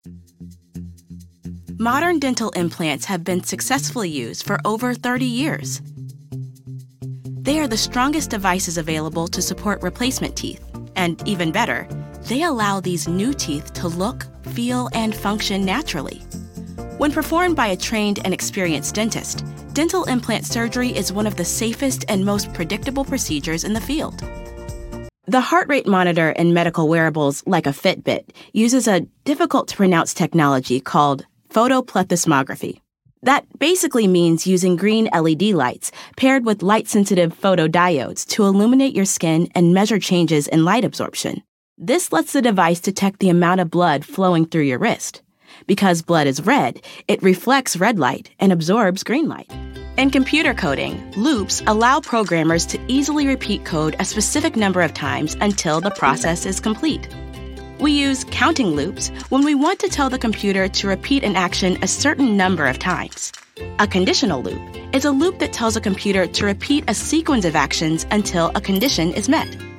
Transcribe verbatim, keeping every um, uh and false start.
Modern dental implants have been successfully used for over thirty years. They are the strongest devices available to support replacement teeth, and even better, they allow these new teeth to look, feel, and function naturally. When performed by a trained and experienced dentist, dental implant surgery is one of the safest and most predictable procedures in the field. The heart rate monitor in medical wearables like a Fitbit uses a difficult-to-pronounce technology called photoplethysmography. That basically means using green L E D lights paired with light-sensitive photodiodes to illuminate your skin and measure changes in light absorption. This lets the device detect the amount of blood flowing through your wrist. Because blood is red, it reflects red light and absorbs green light. In computer coding, loops allow programmers to easily repeat code a specific number of times until the process is complete. We use counting loops when we want to tell the computer to repeat an action a certain number of times. A conditional loop is a loop that tells a computer to repeat a sequence of actions until a condition is met.